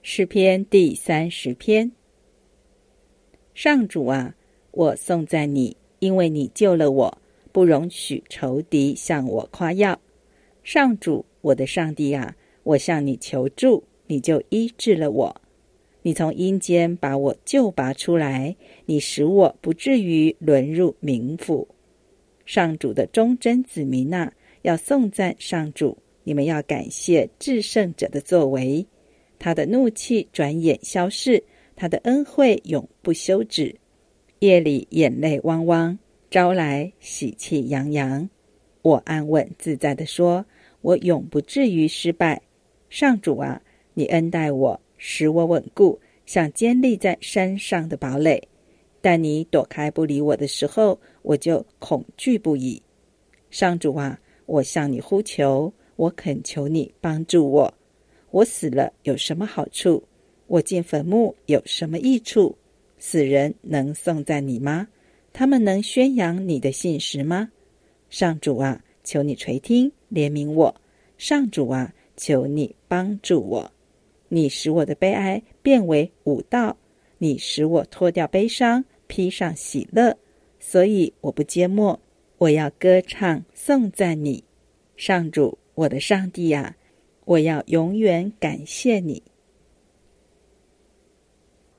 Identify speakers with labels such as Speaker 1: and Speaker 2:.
Speaker 1: 诗篇第30篇。上主啊，我颂赞你，因为你救了我，不容许仇敌向我夸耀。上主，我的上帝啊，我向你求助，你就医治了我。你从阴间把我救拔出来，你使我不至于沦入冥府。上主的忠贞子民啊，要颂赞上主，你们要感谢至圣者的作为。他的怒气转眼消逝，他的恩惠永不休止。夜里眼泪汪汪，朝来喜气洋洋。我安稳自在地说，我永不至于失败。上主啊，你恩待我，使我稳固，像坚立在山上的堡垒。但你躲开不理我的时候，我就恐惧不已。上主啊，我向你呼求，我恳求你帮助我。我死了有什么好处？我进坟墓有什么益处？死人能颂赞你吗？他们能宣扬你的信实吗？上主啊，求你垂听，怜悯我。上主啊，求你帮助我。你使我的悲哀变为舞蹈，你使我脱掉悲伤，披上喜乐。所以我不缄默，我要歌唱颂赞你。上主，我的上帝啊，我要永远感谢你。